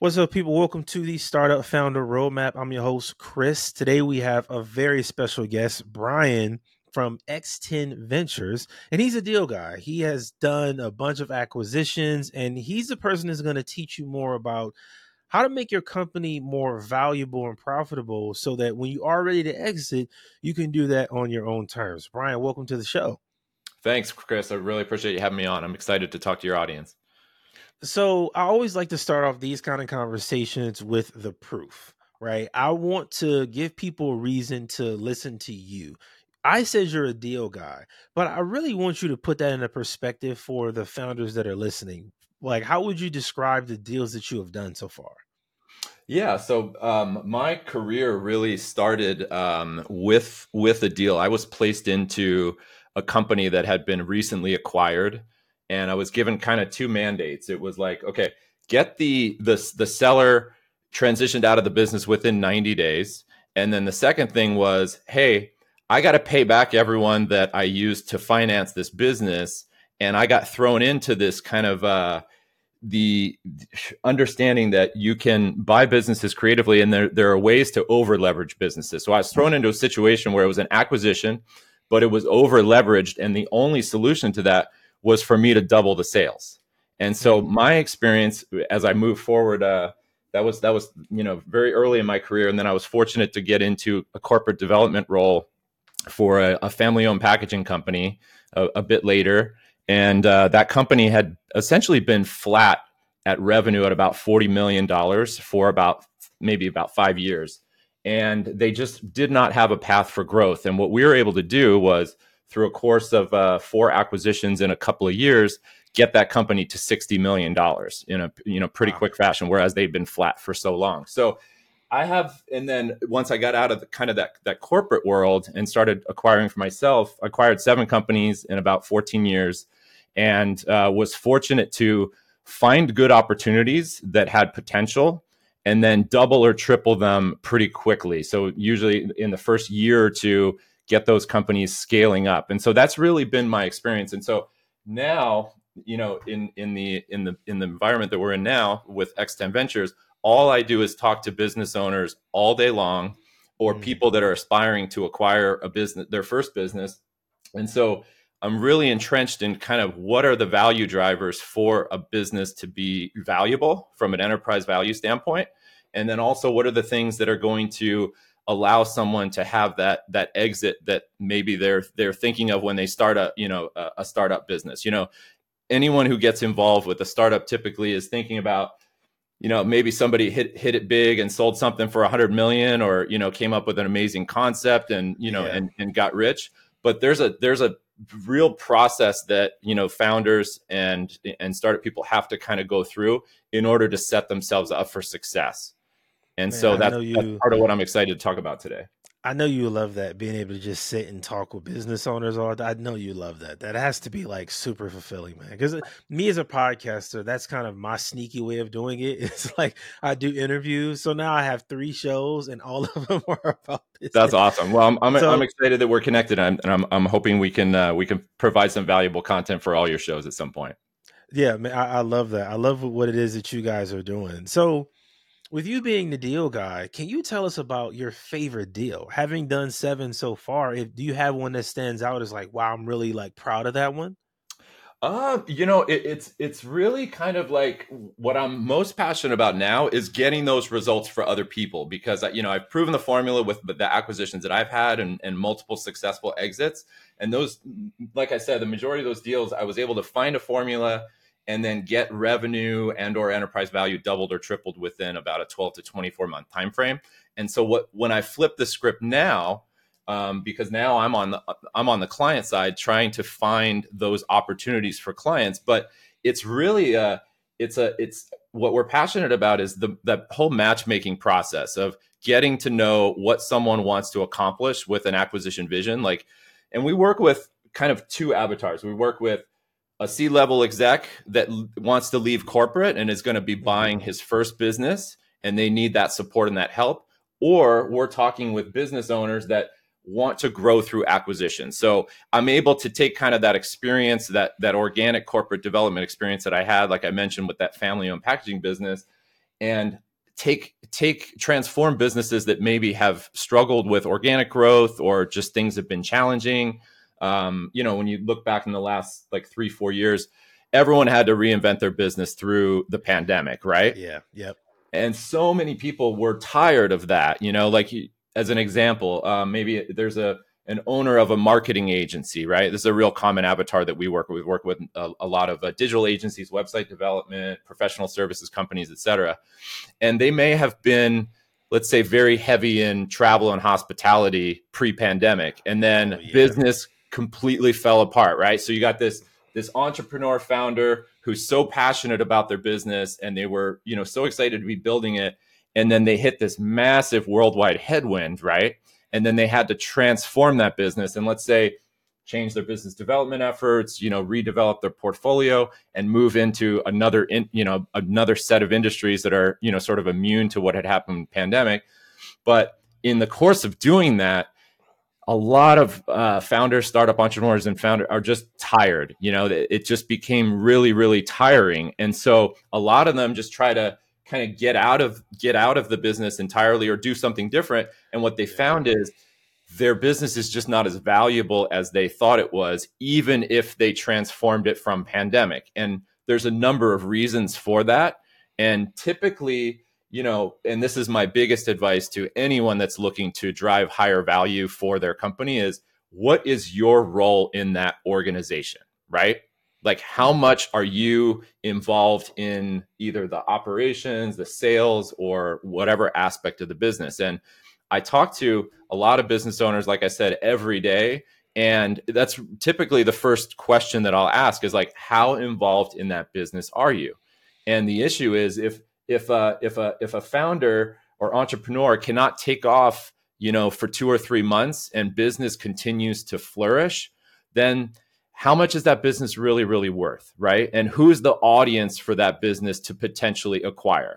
What's up, people? Welcome to the Startup Founder Roadmap. I'm your host, Chris. Today we have a very special guest, Brian from X10 Ventures, and he's a deal guy. He has done a bunch of acquisitions, and he's the person that's going to teach you more about how to make your company more valuable and profitable so that when you are ready to exit, you can do that on your own terms. Brian, welcome to the show. Thanks, Chris. I really appreciate you having me on. I'm excited to talk to your audience. So I always like to start off these kind of conversations with the proof, right? I want to give people a reason to listen to you. I said you're a deal guy, but I really want you to put that in a perspective for the founders that are listening. Like, how would you describe the deals that you have done so far? Yeah, so my career really started with a deal. I was placed into a company that had been recently acquired, and I was given kind of two mandates. It was like, okay, get the seller transitioned out of the business within 90 days, and then the second thing was, hey, I got to pay back everyone that I used to finance this business, and I got thrown into this kind of the understanding that you can buy businesses creatively, and there are ways to over leverage businesses. So I was thrown into a situation where it was an acquisition, but it was over leveraged, and the only solution to that was for me to double the sales. And so my experience as I moved forward, that was very early in my career, and then I was fortunate to get into a corporate development role for a family owned packaging company a bit later. And that company had essentially been flat at revenue at about $40 million for maybe about 5 years. And they just did not have a path for growth. And what we were able to do was, through a course of 4 acquisitions in a couple of years, get that company to $60 million in a pretty quick fashion, whereas they'd been flat for so long. So and then once I got out of that corporate world and started acquiring for myself, acquired 7 companies in about 14 years, and was fortunate to find good opportunities that had potential and then double or triple them pretty quickly. So usually in the first year or two, get those companies scaling up. And so that's really been my experience. And so now, in the environment that we're in now with X10 Ventures, all I do is talk to business owners all day long, or people that are aspiring to acquire their first business. And so I'm really entrenched in kind of what are the value drivers for a business to be valuable from an enterprise value standpoint. And then also, what are the things that are going to allow someone to have that exit that maybe they're thinking of when they start a startup business. Anyone who gets involved with a startup typically is thinking about, maybe somebody hit it big and sold something for 100 million, or, came up with an amazing concept and, and got rich. But there's a real process that, founders and startup people have to kind of go through in order to set themselves up for success. And Man, so that's part of what I'm excited to talk about today. I know you love that, being able to just sit and talk with business owners all day. I know you love that. That has to be like super fulfilling, man. Because me as a podcaster, that's kind of my sneaky way of doing it. It's like I do interviews, so now I have 3 shows, and all of them are about business. That's awesome. Well, I'm excited that we're connected, and I'm hoping we can provide some valuable content for all your shows at some point. Yeah, man, I love that. I love what it is that you guys are doing. So, with you being the deal guy, can you tell us about your favorite deal? Having done 7 so far, do you have one that stands out as like, wow, I'm really like proud of that one? It's really kind of like what I'm most passionate about now is getting those results for other people, because I've proven the formula with the acquisitions that I've had and multiple successful exits. And those, like I said, the majority of those deals, I was able to find a formula and then get revenue and or enterprise value doubled or tripled within about a 12 to 24 month time frame. And so when I flip the script now, because now I'm on the client side trying to find those opportunities for clients, but it's really it's what we're passionate about is the whole matchmaking process of getting to know what someone wants to accomplish with an acquisition vision. And we work with kind of 2 avatars. We work with a C-level exec that wants to leave corporate and is going to be buying his first business, and they need that support and that help. Or we're talking with business owners that want to grow through acquisition. So I'm able to take kind of that experience, that organic corporate development experience that I had, like I mentioned with that family-owned packaging business, and transform businesses that maybe have struggled with organic growth or just things have been challenging. When you look back in the last like 3-4 years, everyone had to reinvent their business through the pandemic, right? Yeah. Yep. And so many people were tired of that. Like as an example, maybe there's an owner of a marketing agency, right? This is a real common avatar that we work with. We work with a lot of digital agencies, website development, professional services companies, et cetera. And they may have been, let's say, very heavy in travel and hospitality pre-pandemic, and then business completely fell apart, right? So you got this entrepreneur founder who's so passionate about their business, and they were, so excited to be building it, and then they hit this massive worldwide headwind, right? And then they had to transform that business, and let's say change their business development efforts, redevelop their portfolio and move into another set of industries that are, sort of immune to what had happened in the pandemic. But in the course of doing that, a lot of founders, startup entrepreneurs and founders are just tired. It just became really, really tiring. And so a lot of them just try to kind of get out of the business entirely or do something different. And what they found is their business is just not as valuable as they thought it was, even if they transformed it from pandemic. And there's a number of reasons for that. And typically, and this is my biggest advice to anyone that's looking to drive higher value for their company, is what is your role in that organization, right? Like, how much are you involved in either the operations, the sales, or whatever aspect of the business? And I talk to a lot of business owners, like I said, every day. And that's typically the first question that I'll ask is like, how involved in that business are you? And the issue is if a founder or entrepreneur cannot take off, for 2 or 3 months and business continues to flourish, then how much is that business really, really worth, right? And who's the audience for that business to potentially acquire?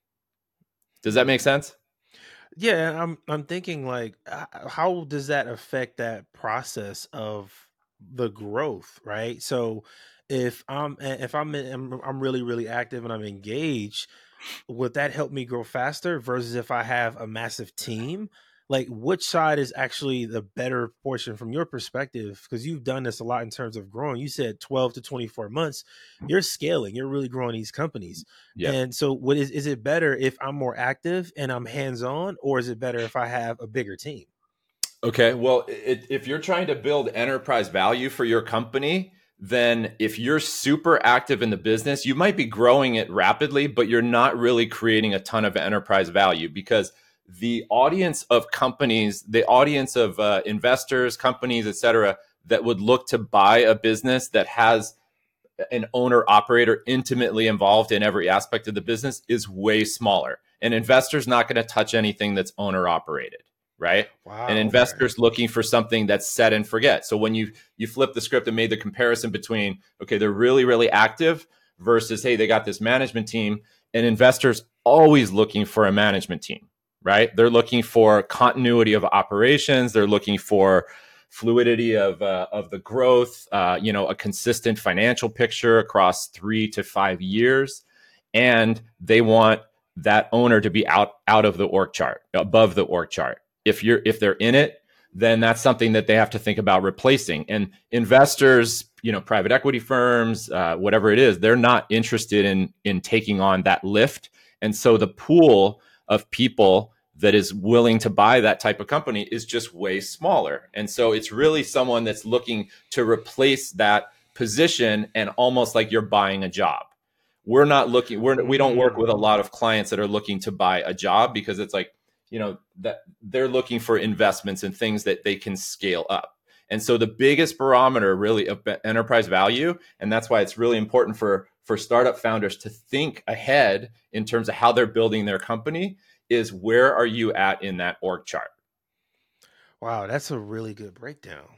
Does that make sense? Yeah, I'm thinking like, how does that affect that process of the growth, right? So if I'm really really active and I'm engaged, would that help me grow faster versus if I have a massive team? Like, which side is actually the better portion from your perspective? Because you've done this a lot in terms of growing. You said 12 to 24 months, you're scaling, you're really growing these companies. Yeah. And so, what is it better if I'm more active and I'm hands on, or is it better if I have a bigger team? Okay. Well, if you're trying to build enterprise value for your company, then if you're super active in the business, you might be growing it rapidly, but you're not really creating a ton of enterprise value, because the audience of companies, the audience of investors, companies, et cetera, that would look to buy a business that has an owner operator intimately involved in every aspect of the business is way smaller. An investor's not going to touch anything that's owner operated, right? Wow. An investor's looking for something that's set and forget. So when you flip the script and made the comparison between, okay, they're really, really active versus, hey, they got this management team, an investor's always looking for a management team, right? They're looking for continuity of operations. They're looking for fluidity of the growth, a consistent financial picture across 3 to 5 years, and they want that owner to be out of the org chart, above the org chart. If they're in it, then that's something that they have to think about replacing. And investors, private equity firms, whatever it is, they're not interested in taking on that lift. And so the pool of people that is willing to buy that type of company is just way smaller. And so it's really someone that's looking to replace that position, and almost like you're buying a job. We're not looking, we don't work with a lot of clients that are looking to buy a job, because it's like, that they're looking for investments and things that they can scale up. And so the biggest barometer really of enterprise value, and that's why it's really important for startup founders to think ahead in terms of how they're building their company, is where are you at in that org chart? Wow, that's a really good breakdown.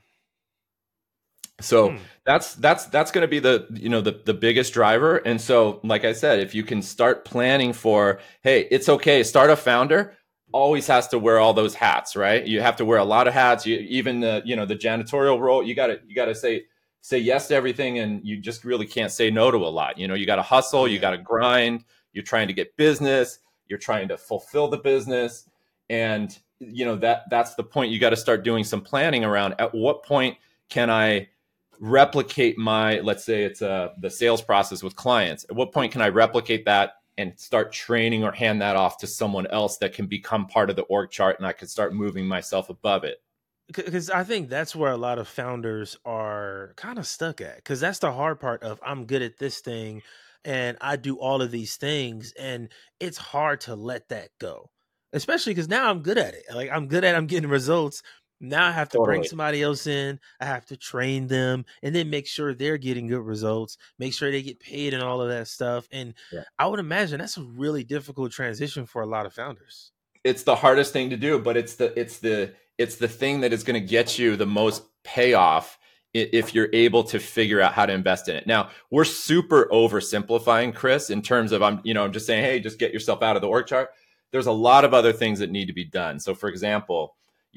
So that's going to be the biggest driver. And so, like I said, if you can start planning for, hey, it's okay, startup founder always has to wear all those hats, right? You have to wear a lot of hats. Even the janitorial role, you got to say yes to everything, and you just really can't say no to a lot. You got to hustle, you got to grind, you're trying to get business, you're trying to fulfill the business. And, that's the point. You got to start doing some planning around at what point can I replicate let's say it's the sales process with clients. At what point can I replicate that and start training or hand that off to someone else that can become part of the org chart, and I can start moving myself above it? Because I think that's where a lot of founders are kind of stuck at. Because that's the hard part of I'm good at this thing and I do all of these things. And it's hard to let that go, especially because now I'm good at it. Like I'm getting results. Now I have to bring Totally. somebody else in. I have to train them and then make sure they're getting good results, make sure they get paid and all of that stuff. And Yeah. I would imagine that's a really difficult transition for a lot of founders. It's the hardest thing to do, but it's the thing that is going to get you the most payoff if you're able to figure out how to invest in it. Now, we're super oversimplifying, Chris, in terms of I'm just saying, hey, just get yourself out of the org chart. There's a lot of other things that need to be done. So, for example,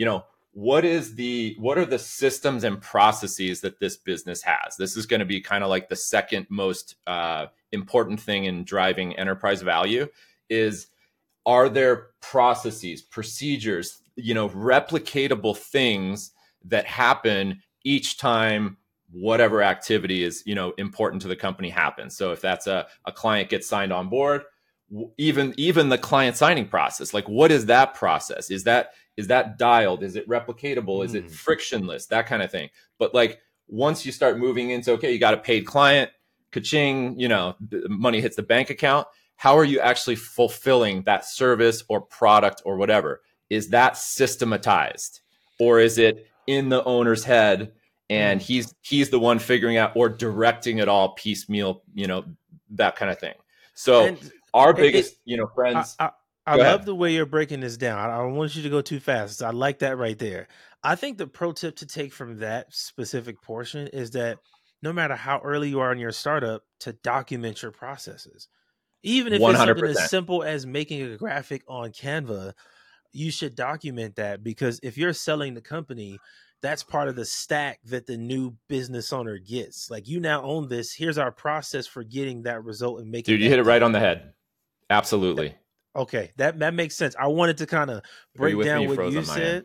what are the systems and processes that this business has? This is going to be kind of like the second most important thing in driving enterprise value is, are there processes, procedures, replicatable things that happen each time whatever activity is, important to the company happens. So if that's a client gets signed on board, even the client signing process, like what is that process? Is that dialed? Is it replicatable? Is it frictionless? That kind of thing. But like once you start moving into, okay, you got a paid client, ka-ching, money hits the bank account. How are you actually fulfilling that service or product or whatever? Is that systematized, or is it in the owner's head and he's the one figuring out or directing it all piecemeal, that kind of thing. So And our it, biggest, friends, I go love ahead. the way you're breaking this down. I don't want you to go too fast. I like that right there. I think the pro tip to take from that specific portion is that no matter how early you are in your startup, to document your processes. Even if it's something as 100%. simple as making a graphic on Canva, you should document that because if you're selling the company, that's part of the stack that the new business owner gets. Like you now own this. Here's our process for getting that result and making Dude, you hit that it right deal. on the head. Absolutely. Okay, that makes sense. I wanted to kind of Are you break with me? down You what froze you on my end. said.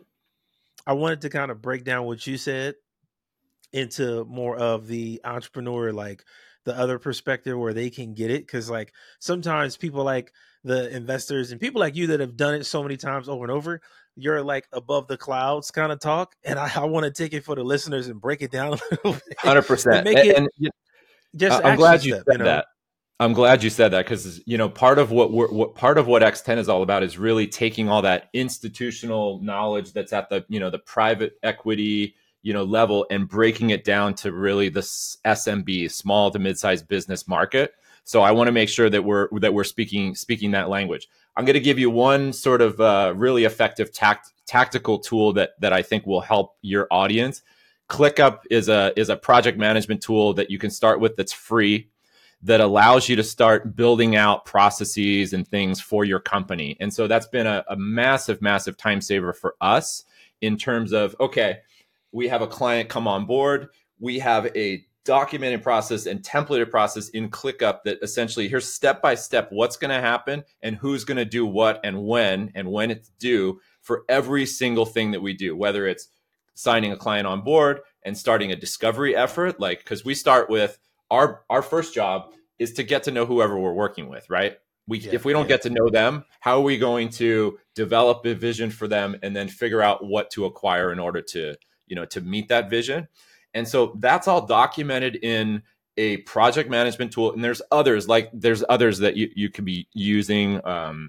I wanted to kind of break down what you said into more of the entrepreneur, like the other perspective where they can get it. Cause like sometimes people like the investors and people like you that have done it so many times over and over, you're like above the clouds kind of talk. And I want to take it for the listeners and break it down a little bit and 100%. make it And just I'm action glad you step, said that. I'm glad you said that because part of part of what X10 is all about is really taking all that institutional knowledge that's at the the private equity level and breaking it down to really the SMB, small to mid-sized business market. So I want to make sure that we're speaking that language. I'm going to give you one sort of really effective tactical tool that I think will help your audience. ClickUp is a project management tool that you can start with that's free, that allows you to start building out processes and things for your company. And so that's been a massive, massive time saver for us in terms of, okay, we have a client come on board. We have a documented process and templated process in ClickUp that essentially here's step by step what's going to happen and who's going to do what and when it's due for every single thing that we do, whether it's signing a client on board and starting a discovery effort, like because we start with our first job is to get to know whoever we're working with, right? If we don't Yeah. get to know them, how are we going to develop a vision for them and then figure out what to acquire in order to to meet that vision? And so that's all documented in a project management tool. And there's others that you could be using.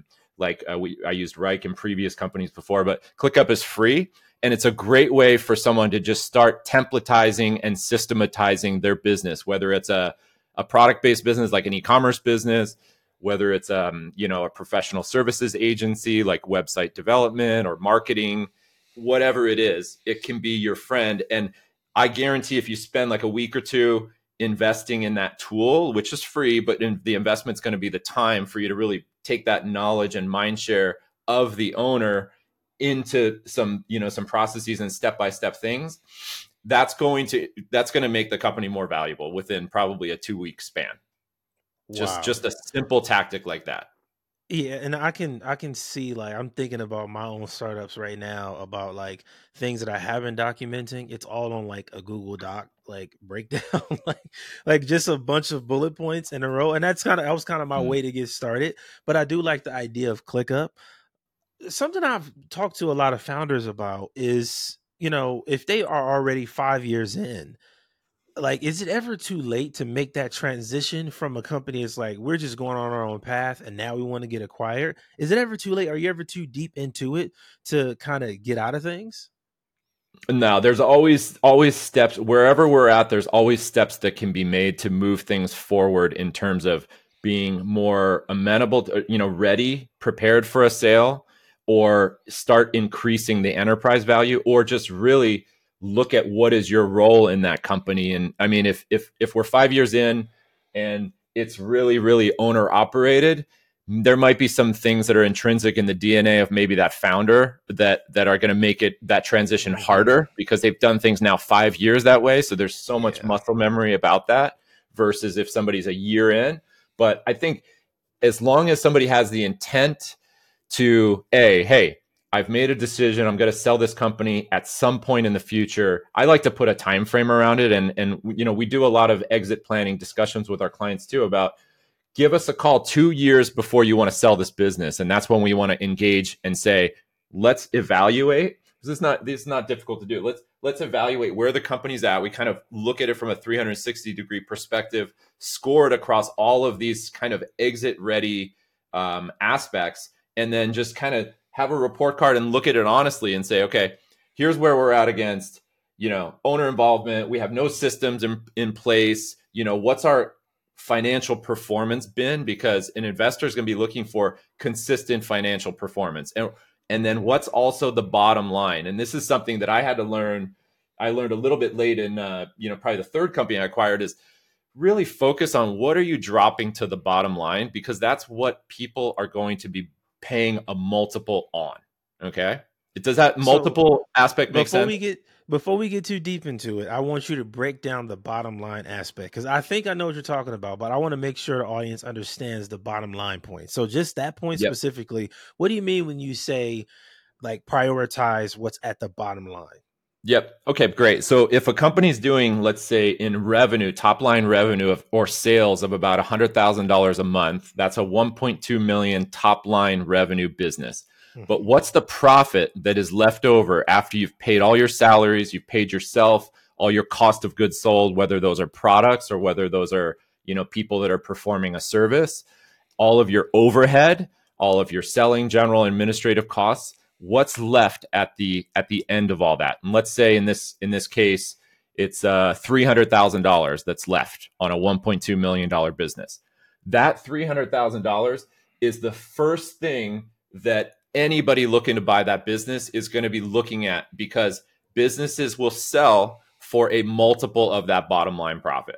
I used Rike in previous companies before, but ClickUp is free. And it's a great way for someone to just start templatizing and systematizing their business, whether it's a product-based business like an e-commerce business, whether it's a professional services agency like website development or marketing, whatever it is, it can be your friend. And I guarantee if you spend like a week or two investing in that tool, which is free, but the investment's going to be the time for you to really take that knowledge and mind share of the owner into some processes and step-by-step things, that's going to make the company more valuable within probably a 2-week span. Wow. Just a simple tactic like that. Yeah, and I can see, like, I'm thinking about my own startups right now about like things that I have been documenting. It's all on like a Google Doc like breakdown, like just a bunch of bullet points in a row. And that was kind of my Mm. way to get started. But I do like the idea of ClickUp. Something I've talked to a lot of founders about is, if they are already 5 years in, like, is it ever too late to make that transition from a company? It's like we're just going on our own path and now we want to get acquired. Is it ever too late? Are you ever too deep into it to kind of get out of things? No, there's always steps wherever we're at. There's always steps that can be made to move things forward in terms of being more amenable, to, ready, prepared for a sale, or start increasing the enterprise value, or just really look at what is your role in that company. And I mean, if we're 5 years in and it's really owner operated, there might be some things that are intrinsic in the DNA of maybe that founder that are going to make it that transition Hmm. harder because they've done things now 5 years that way. So there's so much Yeah. muscle memory about that versus if somebody's a year in. But I think as long as somebody has the intent to hey, I've made a decision, I'm going to sell this company at some point in the future. I like to put a time frame around it, and we do a lot of exit planning discussions with our clients too about give us a call 2 years before you want to sell this business. And that's when we want to engage and say, let's evaluate. This is not difficult to do. Let's evaluate where the company's at. We kind of look at it from a 360-degree perspective, score it across all of these kind of exit ready aspects, and then just kind of have a report card and look at it honestly and say, okay, here's where we're at against, owner involvement. We have no systems in place. What's our financial performance been, because an investor is going to be looking for consistent financial performance, and then what's also the bottom line. And this is something that I learned a little bit late in probably the third company I acquired, is really focus on what are you dropping to the bottom line, because that's what people are going to be paying a multiple on. Okay, does that So multiple aspect make before sense? we get before we get too deep into it, I want you to break down the bottom line aspect because I think I know what you're talking about, but I want to make sure the audience understands the bottom line point. So just that point Yep. specifically, what do you mean when you say like prioritize what's at the bottom line? Yep. Okay, great. So if a company's doing, let's say, in revenue, top line revenue or sales of about $100,000 a month, that's a 1.2 million top line revenue business. But Mhm. what's the profit that is left over after you've paid all your salaries, you've paid yourself, all your cost of goods sold, whether those are products or whether those are, people that are performing a service, all of your overhead, all of your selling, general, administrative costs, what's left at the end of all that. And let's say in this case, it's $300,000 that's left on a $1.2 million business. That $300,000 is the first thing that anybody looking to buy that business is going to be looking at, because businesses will sell for a multiple of that bottom line profit.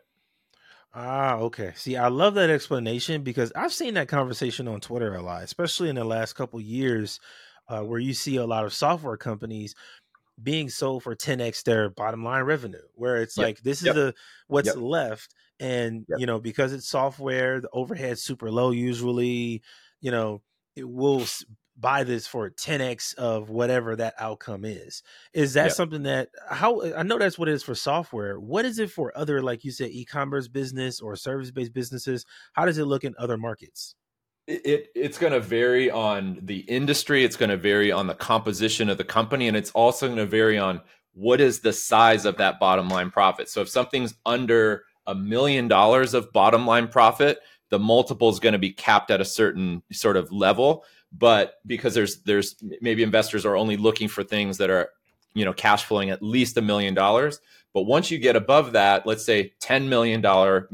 Ah, okay. See, I love that explanation because I've seen that conversation on Twitter a lot, especially in the last couple years, where you see a lot of software companies being sold for 10x their bottom line revenue, where it's Yep. like this is Yep. the what's Yep. left, and Yep. because it's software, the overhead's super low usually. you know it will buy this for 10x of whatever that outcome is that Yep. something that how I know that's what it is for software. What is it for other, like you said, e-commerce business or service-based businesses? How does it look in other markets? It's going to vary on the industry. It's going to vary on the composition of the company, and it's also going to vary on what is the size of that bottom line profit. So if something's under $1 million of bottom line profit, the multiple is going to be capped at a certain sort of level. But because there's maybe investors are only looking for things that are cash flowing at least $1 million. But once you get above that, let's say $10 million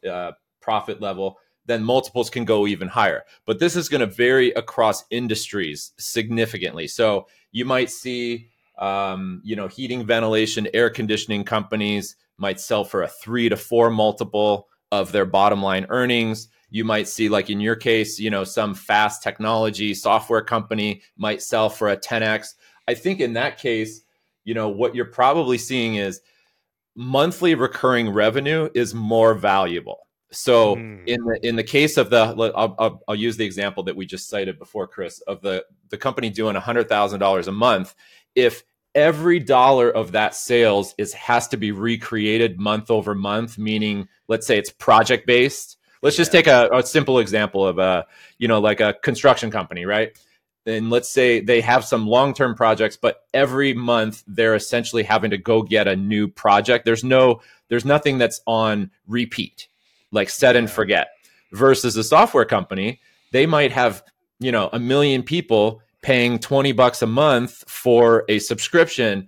profit level, then multiples can go even higher. But this is going to vary across industries significantly. So you might see, heating, ventilation, air conditioning companies might sell for a 3 to 4 multiple of their bottom line earnings. You might see, like in your case, some fast technology software company might sell for a 10x. I think in that case, what you're probably seeing is monthly recurring revenue is more valuable. So Mm. in the case of I'll use the example that we just cited before, Chris, of the company doing $100,000 a month. If every dollar of that sales has to be recreated month over month, meaning let's say it's project based. Let's just Yeah. take a simple example of like a construction company, right? And let's say they have some long-term projects, but every month they're essentially having to go get a new project. There's nothing that's on repeat, like set and Yeah. forget. Versus a software company, they might have, 1 million people paying $20 a month for a subscription.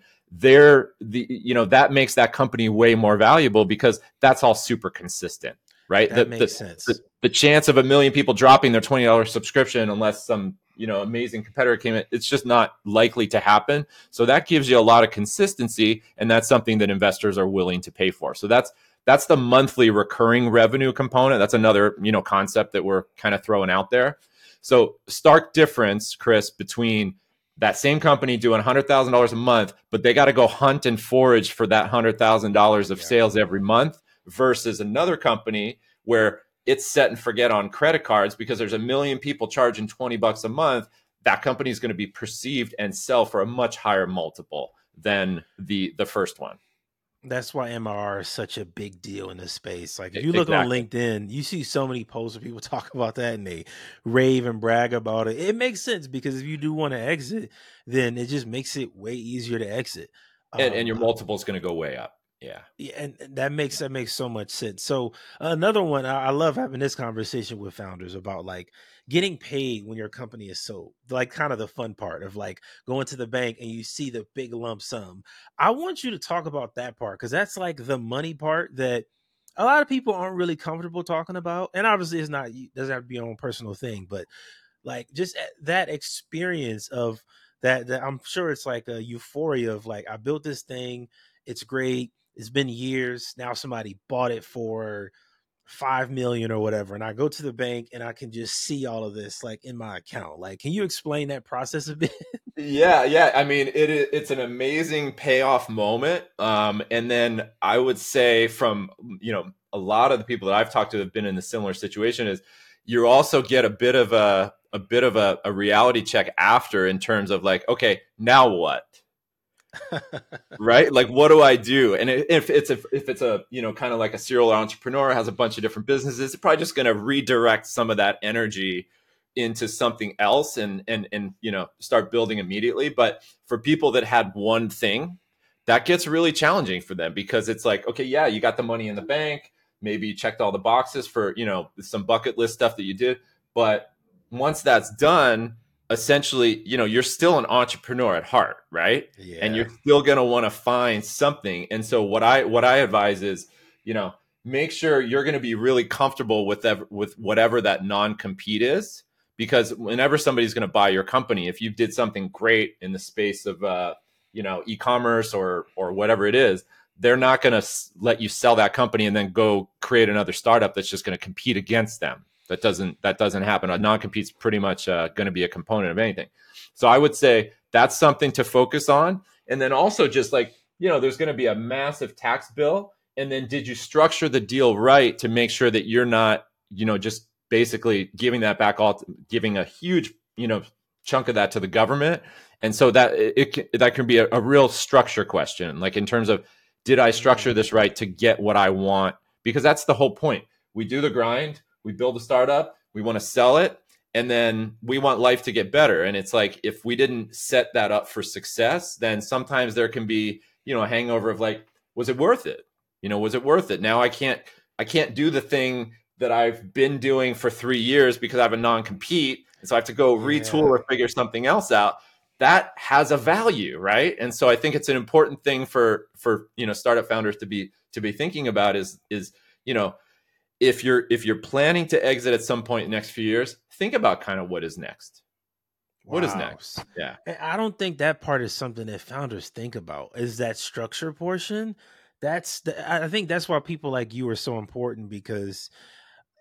That makes that company way more valuable because that's all super consistent, right? That makes sense. The chance of 1 million people dropping their $20 subscription unless some amazing competitor came in, it's just not likely to happen. So that gives you a lot of consistency, and that's something that investors are willing to pay for. So that's the monthly recurring revenue component. That's another concept that we're kind of throwing out there. So stark difference, Chris, between that same company doing $100,000 a month, but they got to go hunt and forage for that $100,000 of Yeah. sales every month, versus another company where it's set and forget on credit cards because there's 1 million people charging $20 a month. That company is going to be perceived and sell for a much higher multiple than the first one. That's why MRR is such a big deal in this space. Like, if you look on Exactly. LinkedIn, you see so many posts where people talk about that and they rave and brag about it. It makes sense because if you do want to exit, then it just makes it way easier to exit. And Um, your multiple is going to go way up. Yeah. Yeah, and that makes so much sense. So another one, I love having this conversation with founders about like getting paid when your company is sold. Like, kind of the fun part of like going to the bank and you see the big lump sum. I want you to talk about that part because that's like the money part that a lot of people aren't really comfortable talking about. And obviously, it's not, it doesn't have to be your own personal thing, but like just that experience of that I'm sure it's like a euphoria of like, I built this thing, it's great, it's been years, now somebody bought it for 5 million or whatever, and I go to the bank and I can just see all of this like in my account. Like, can you explain that process a bit? Yeah. I mean, it's an amazing payoff moment. And then I would say from a lot of the people that I've talked to have been in a similar situation is you also get a bit of a reality check after, in terms of like, okay, now what? Right? Like, what do I do? And if it's a kind of like a serial entrepreneur, has a bunch of different businesses, it's probably just going to redirect some of that energy into something else and start building immediately. But for people that had one thing, that gets really challenging for them, because it's like, okay, yeah, you got the money in the bank, maybe you checked all the boxes for some bucket list stuff that you did, but once that's done, essentially, you're still an entrepreneur at heart, right? And Yeah. you're still going to want to find something. And so what I advise is, make sure you're going to be really comfortable with whatever that non-compete is, because whenever somebody's going to buy your company, if you did something great in the space of e-commerce or whatever it is, they're not going to let you sell that company and then go create another startup that's just going to compete against them. That doesn't happen. A non-compete's pretty much going to be a component of anything. So I would say that's something to focus on. And then also, just like, there's going to be a massive tax bill. And then did you structure the deal right to make sure that you're not, just basically giving that back, giving a huge, chunk of that to the government. And so that can be a real structure question, like in terms of, did I structure Mm. this right to get what I want? Because that's the whole point. We do the grind, we build a startup, we want to sell it, and then we want life to get better. And it's like, if we didn't set that up for success, then sometimes there can be, a hangover of like, was it worth it? Was it worth it? Now I can't do the thing that I've been doing for 3 years because I have a non-compete. And so I have to go retool Yeah. or figure something else out. That has a value, right? And so I think it's an important thing for startup founders to be thinking about is you know if you're planning to exit at some point in the next few years, think about kind of what is next. What is Wow. next? Yeah. And I don't think that part is something that founders think about, is that structure portion. I think that's why people like you are so important, because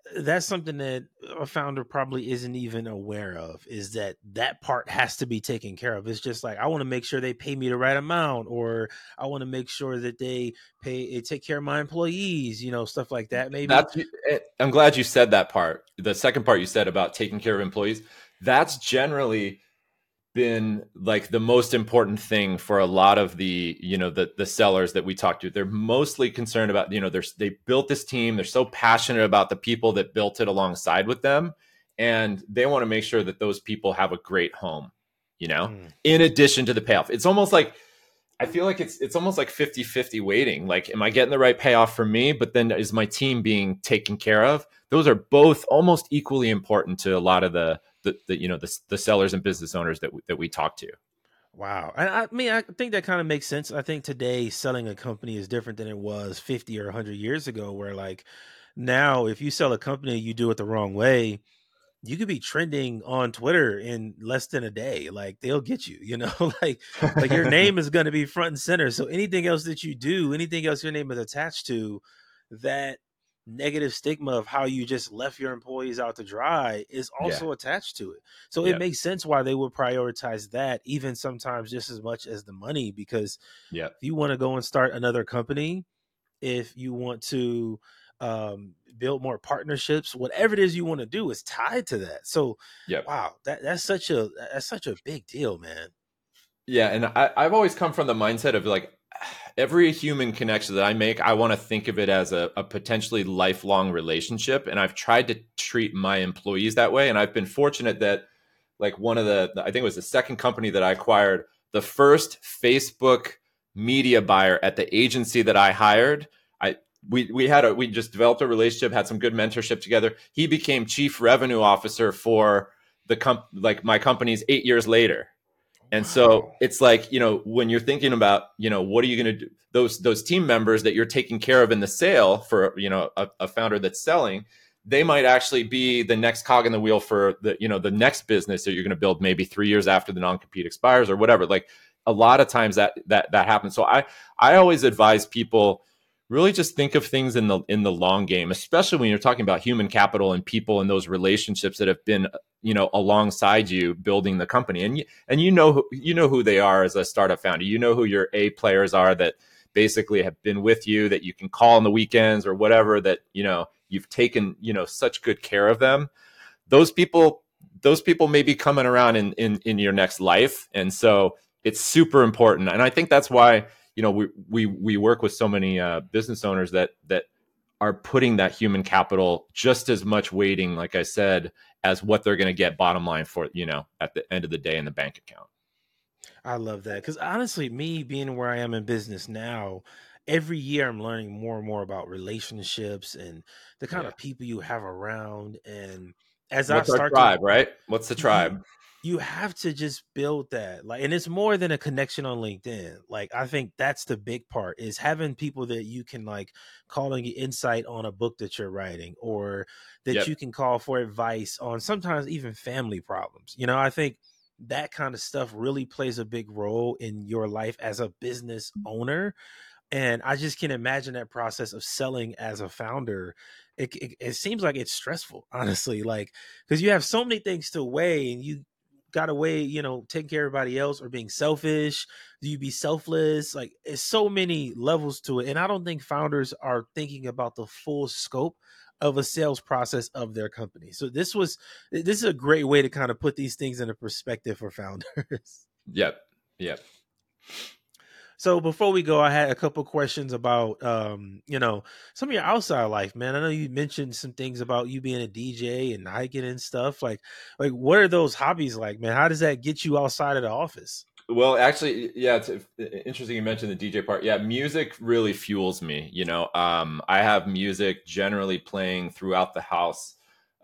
that's something that a founder probably isn't even aware of, is that that part has to be taken care of. It's just like, I want to make sure they pay me the right amount, or I want to make sure that they take care of my employees, stuff like that maybe. That's I'm glad you said that part. The second part you said about taking care of employees, that's generally been like the most important thing for a lot of the the sellers that we talk to. They're mostly concerned about they built this team, they're so passionate about the people that built it alongside with them, and they want to make sure that those people have a great home, Mm. in addition to the payoff. It's almost like, I feel like it's almost like 50-50 waiting. Like, am I getting the right payoff for me? But then is my team being taken care of? Those are both almost equally important to a lot of the sellers and business owners that we talk to. Wow. I mean, I think that kind of makes sense. I think today selling a company is different than it was 50 or 100 years ago, where like now, if you sell a company, you do it the wrong way, you could be trending on Twitter in less than a day. Like, they'll get you, like your name is going to be front and center. So anything else that you do, anything else your name is attached to, that negative stigma of how you just left your employees out to dry is Yeah. also attached to it. So it Yep. makes sense why they would prioritize that, even sometimes just as much as the money, because Yep. if you want to go and start another company, if you want to build more partnerships, whatever it is you want to do is tied to that. So, Yep. wow, that's such a big deal, man. Yeah, and I've always come from the mindset of like, every human connection that I make, I want to think of it as a potentially lifelong relationship. And I've tried to treat my employees that way. And I've been fortunate that, like, one of I think it was the second company that I acquired, the first Facebook media buyer at the agency that I hired, we just developed a relationship, had some good mentorship together. He became chief revenue officer for like my company's 8 years later. And so Wow. it's like, when you're thinking about, what are you going to do? Those team members that you're taking care of in the sale for, a founder that's selling, they might actually be the next cog in the wheel for the next business that you're going to build maybe 3 years after the non-compete expires or whatever. Like, a lot of times that happens. So I always advise people, really just think of things in the long game, especially when you're talking about human capital and people and those relationships that have been alongside you building the company, and who they are as a startup founder. You know who your A players are that basically have been with you, that you can call on the weekends or whatever, that you've taken such good care of them. Those people may be coming around in your next life, and so it's super important. And I think that's why we work with so many business owners that are putting that human capital just as much weighting, like I said, as what they're going to get bottom line for, at the end of the day in the bank account. I love that, because honestly, me being where I am in business now, every year I'm learning more and more about relationships and the kind Yeah. of people you have around. And as I What's our start to tribe, right? What's the you tribe? you have to just build that, like, and it's more than a connection on LinkedIn. Like, I think that's the big part, is having people that you can like call and get insight on a book that you're writing, or that Yep. you can call for advice on sometimes even family problems. I think that kind of stuff really plays a big role in your life as a business owner. And I just can imagine that process of selling as a founder. It seems like it's stressful, honestly, like, because you have so many things to weigh, and you got to weigh, taking care of everybody else or being selfish. Do you be selfless? Like, it's so many levels to it. And I don't think founders are thinking about the full scope of a sales process of their company. So this is a great way to kind of put these things into perspective for founders. Yep. Yep. So before we go, I had a couple questions about some of your outside life, man. I know you mentioned some things about you being a DJ and hiking and stuff. Like what are those hobbies like, man? How does that get you outside of the office? Well, actually, yeah, it's interesting you mentioned the DJ part. Yeah, music really fuels me. I have music generally playing throughout the house,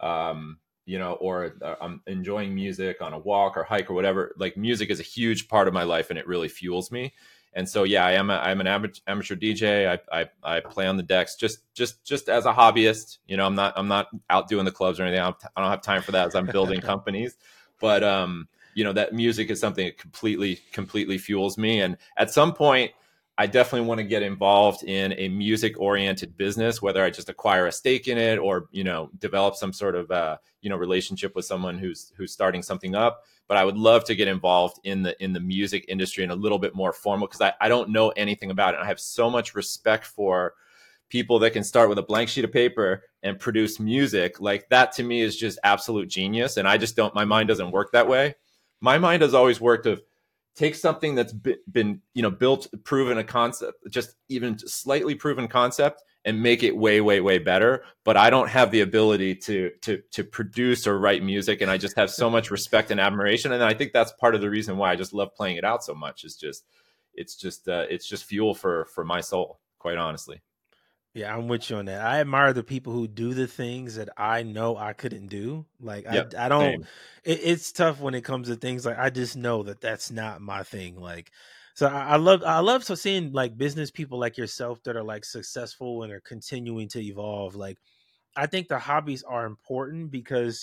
or I'm enjoying music on a walk or hike or whatever. Like, music is a huge part of my life, and it really fuels me. And so, yeah, I'm an amateur DJ. I play on the decks just as a hobbyist. I'm not out doing the clubs or anything. I don't have time for that as I'm building companies. But that music is something that completely fuels me. And at some point, I definitely want to get involved in a music oriented business, whether I just acquire a stake in it or, develop some sort of, relationship with someone who's starting something up. But I would love to get involved in the music industry in a little bit more formal, because I don't know anything about it. I have so much respect for people that can start with a blank sheet of paper and produce music. Like, that to me is just absolute genius. And I just don't, my mind doesn't work that way. My mind has always worked of take something that's been built, proven a concept, just even slightly proven concept, and make it way, way, way better. But I don't have the ability to produce or write music. And I just have so much respect and admiration. And I think that's part of the reason why I just love playing it out so much. It's just fuel for my soul, quite honestly. Yeah, I'm with you on that. I admire the people who do the things that I know I couldn't do. Like Yep. I don't. Same. It's tough when it comes to things like I just know that that's not my thing. Like, so I love so seeing like business people like yourself that are like successful and are continuing to evolve. Like, I think the hobbies are important because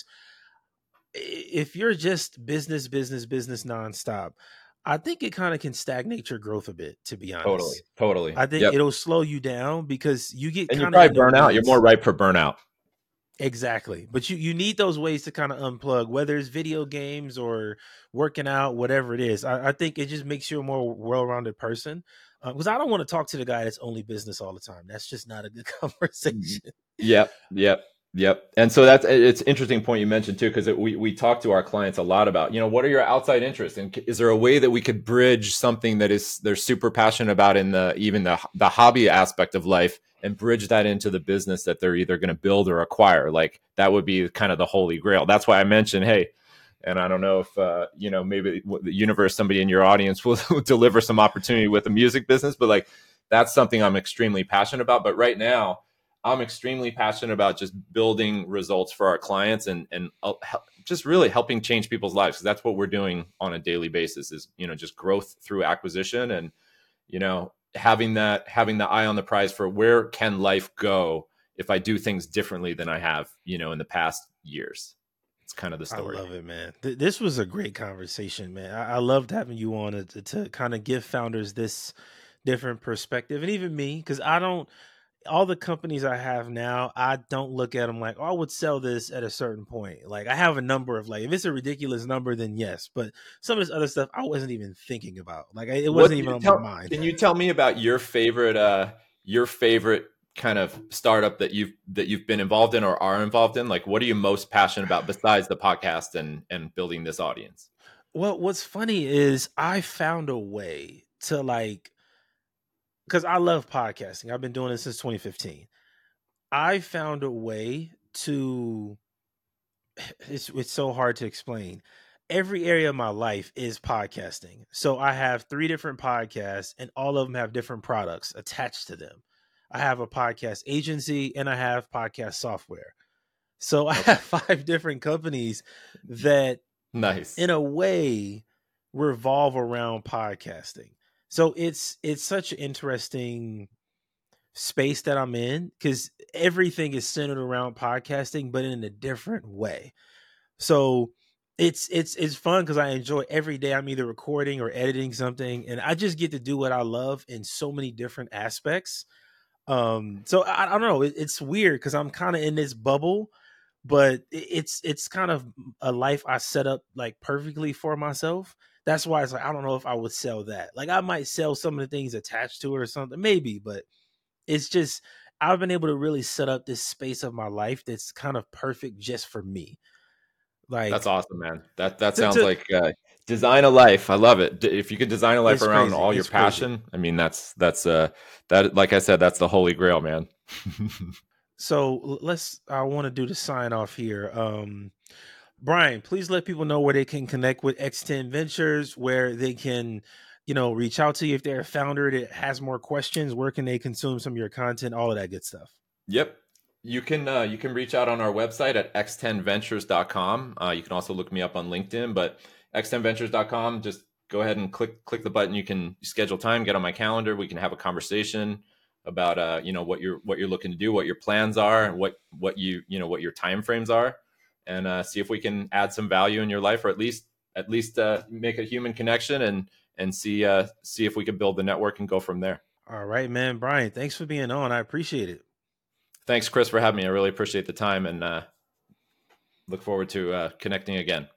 if you're just business nonstop, I think it kind of can stagnate your growth a bit. To be Totally. honest, Totally. I think Yep. it'll slow you down because you get And you kind of probably in the burn out. You're more weeds. ripe for burnout. Exactly. But you need those ways to kind of unplug, whether it's video games or working out, whatever it is. I think it just makes you a more well-rounded person. Because I don't want to talk to the guy that's only business all the time. That's just not a good conversation. Yep, yep, yep. And so it's an interesting point you mentioned too, because we talk to our clients a lot about, what are your outside interests, and is there a way that we could bridge something that is they're super passionate about in the hobby aspect of life, and bridge that into the business that they're either going to build or acquire. Like, that would be kind of the holy grail. That's why I mentioned, hey. And I don't know if, maybe the universe, somebody in your audience will deliver some opportunity with the music business, but like, that's something I'm extremely passionate about. But right now, I'm extremely passionate about just building results for our clients, and just really helping change people's lives. Because that's what we're doing on a daily basis is, just growth through acquisition, and, having the eye on the prize for where can life go if I do things differently than I have, in the past years. It's kind of the I story. love it, man. This was a great conversation, man. I loved having you on to kind of give founders this different perspective, and even me, because I don't. All the companies I have now, I don't look at them like, oh, I would sell this at a certain point. Like, I have a number of, like, if it's a ridiculous number, then yes. But some of this other stuff I wasn't even thinking about. Like, it What wasn't even on my mind. can you tell me about your favorite kind of startup that you've been involved in or are involved in? Like, what are you most passionate about besides the podcast and building this audience? Well, what's funny is I found a way to, like, because I love podcasting. I've been doing this since 2015. I found a way to it's so hard to explain. Every area of my life is podcasting. So I have 3 different podcasts and all of them have different products attached to them. I have a podcast agency and I have podcast software. So I Okay. have 5 different companies that Nice. in a way revolve around podcasting. So it's such an interesting space that I'm in because everything is centered around podcasting, but in a different way. So it's fun because I enjoy every day. I'm either recording or editing something, and I just get to do what I love in so many different aspects. So I don't know. It's weird because I'm kind of in this bubble, but it's kind of a life I set up like perfectly for myself. That's why it's like I don't know if I would sell that. Like I might sell some of the things attached to it or something, maybe, but it's just I've been able to really set up this space of my life that's kind of perfect just for me. That's Like awesome, man. That sounds to like design a life. I love it. If you could design a life it's around crazy. all your It's crazy. passion, I mean, that, like I said, that's the holy grail, man. So let's I want to do the sign off here. Brian, please let people know where they can connect with X10 Ventures, where they can, reach out to you if they're a founder that has more questions, where can they consume some of your content, all of that good stuff. Yep. You can reach out on our website at x10ventures.com. You can also look me up on LinkedIn, but x10ventures.com, just go ahead and click the button. You can schedule time, get on my calendar. We can have a conversation about what you're looking to do, what your plans are, and what what your time frames are, and see if we can add some value in your life, or at least make a human connection, and see if we can build the network and go from there. All right, man. Brian, thanks for being on. I appreciate it. Thanks, Chris, for having me. I really appreciate the time and look forward to connecting again.